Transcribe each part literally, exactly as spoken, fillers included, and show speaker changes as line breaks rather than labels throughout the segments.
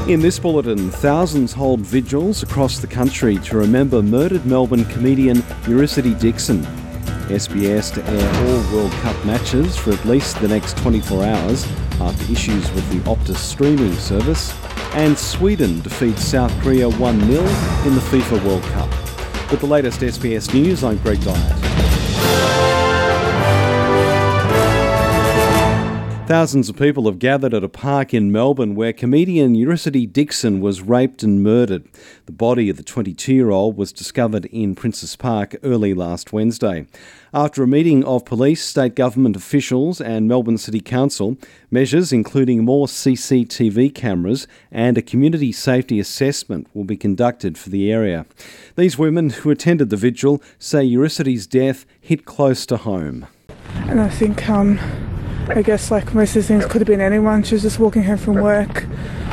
In this bulletin, thousands hold vigils across the country to remember murdered Melbourne comedian Eurycity Dixon. S B S to air all World Cup matches for at least the next twenty-four hours after issues with the Optus streaming service. And Sweden defeats South Korea one nil in the FIFA World Cup. With the latest S B S News, I'm Greg Dyatt. Thousands of people have gathered at a park in Melbourne where comedian Eurycity Dixon was raped and murdered. The body of the twenty-two-year-old was discovered in Princes Park early last Wednesday. After a meeting of police, state government officials and Melbourne City Council, measures including more C C T V cameras and a community safety assessment will be conducted for the area. These women who attended the vigil say Eurycity's death hit close to home.
And I think... um. I guess like most of these things could have been anyone. She was just walking home from work,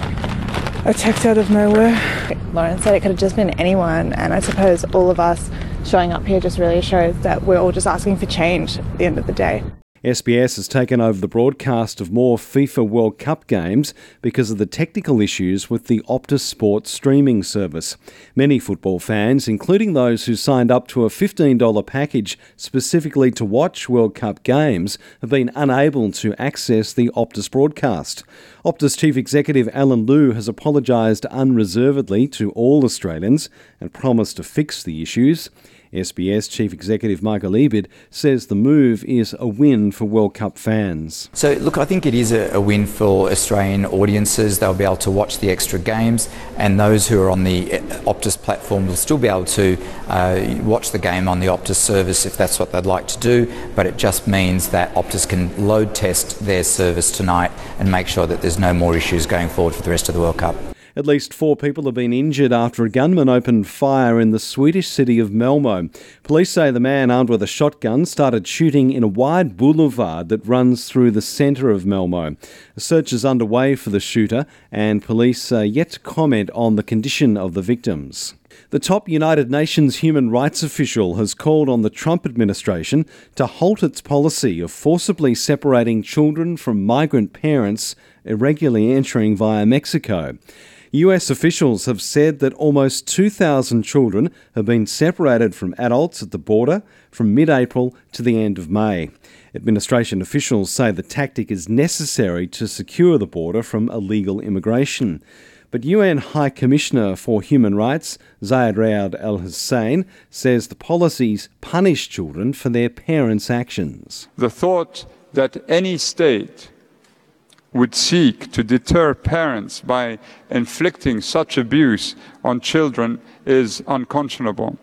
attacked out of nowhere.
Lauren said it could have just been anyone, and I suppose all of us showing up here just really shows that we're all just asking for change at the end of the day.
S B S has taken over the broadcast of more FIFA World Cup games because of the technical issues with the Optus Sport streaming service. Many football fans, including those who signed up to a fifteen dollars package specifically to watch World Cup games, have been unable to access the Optus broadcast. Optus Chief Executive Alan Liu has apologised unreservedly to all Australians and promised to fix the issues. S B S Chief Executive Michael Ebid says the move is a win for World Cup fans.
So look, I think it is a, a win for Australian audiences. They'll be able to watch the extra games, and those who are on the Optus platform will still be able to uh, watch the game on the Optus service if that's what they'd like to do, but it just means that Optus can load test their service tonight and make sure that there's no more issues going forward for the rest of the World Cup.
At least four people have been injured after a gunman opened fire in the Swedish city of Malmö. Police say the man armed with a shotgun started shooting in a wide boulevard that runs through the centre of Malmö. A search is underway for the shooter, and police are yet to comment on the condition of the victims. The top United Nations human rights official has called on the Trump administration to halt its policy of forcibly separating children from migrant parents irregularly entering via Mexico. U S officials have said that almost two thousand children have been separated from adults at the border from mid-April to the end of May. Administration officials say the tactic is necessary to secure the border from illegal immigration. But U N High Commissioner for Human Rights, Zeid Ra'ad Al Hussein, says the policies punish children for their parents' actions.
The thought that any state would seek to deter parents by inflicting such abuse on children is unconscionable.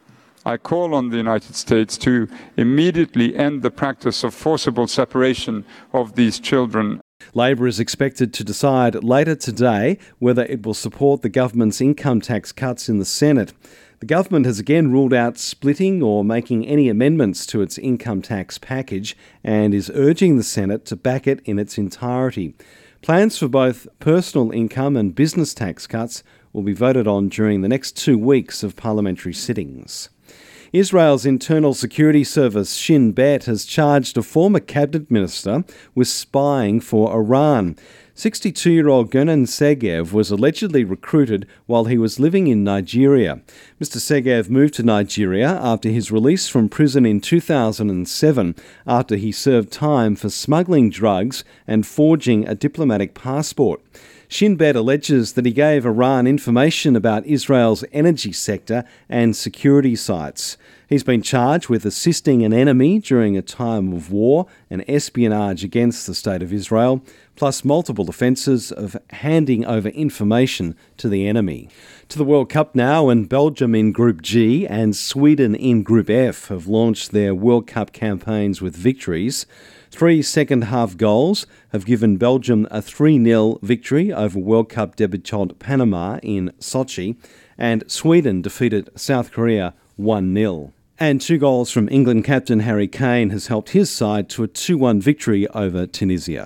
I call on the United States to immediately end the practice of forcible separation of these children.
Labor is expected to decide later today whether it will support the government's income tax cuts in the Senate. The government has again ruled out splitting or making any amendments to its income tax package and is urging the Senate to back it in its entirety. Plans for both personal income and business tax cuts will be voted on during the next two weeks of parliamentary sittings. Israel's Internal Security Service, Shin Bet, has charged a former cabinet minister with spying for Iran. sixty-two-year-old Gonen Segev was allegedly recruited while he was living in Nigeria. Mister Segev moved to Nigeria after his release from prison in two thousand seven, after he served time for smuggling drugs and forging a diplomatic passport. Shin Bet alleges that he gave Iran information about Israel's energy sector and security sites. He's been charged with assisting an enemy during a time of war and espionage against the State of Israel, plus multiple offences of handing over information to the enemy. To the World Cup now, and Belgium in Group G and Sweden in Group F have launched their World Cup campaigns with victories. Three second-half goals have given Belgium a three nil victory over World Cup debutant Panama in Sochi, and Sweden defeated South Korea one nil. And two goals from England captain Harry Kane has helped his side to a two one victory over Tunisia.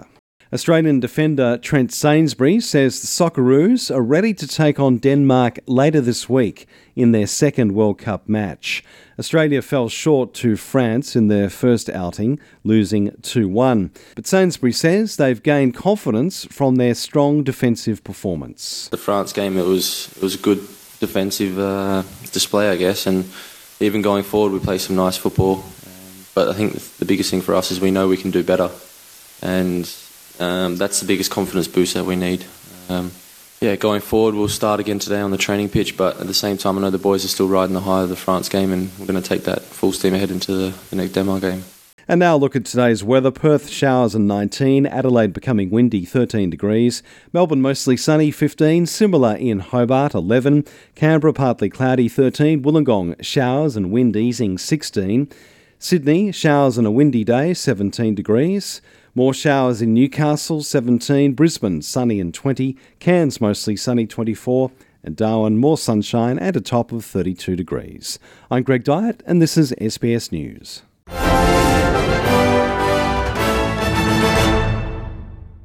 Australian defender Trent Sainsbury says the Socceroos are ready to take on Denmark later this week in their second World Cup match. Australia fell short to France in their first outing, losing two one. But Sainsbury says they've gained confidence from their strong defensive performance.
The France game, it was it was a good defensive uh, display, I guess, and even going forward we play some nice football. Um, but I think the biggest thing for us is we know we can do better, and Um, that's the biggest confidence boost that we need. Um, yeah, going forward, we'll start again today on the training pitch, but at the same time, I know the boys are still riding the high of the France game, and we're going to take that full steam ahead into the, the next Denmark game.
And now look at today's weather. Perth showers and nineteen, Adelaide becoming windy thirteen degrees, Melbourne mostly sunny fifteen, similar in Hobart eleven, Canberra partly cloudy thirteen, Wollongong showers and wind easing sixteen, Sydney showers and a windy day seventeen degrees, more showers in Newcastle, seventeen, Brisbane, sunny and twenty, Cairns mostly sunny, twenty-four, and Darwin, more sunshine and a top of thirty-two degrees. I'm Greg Dyett, and this is S B S News.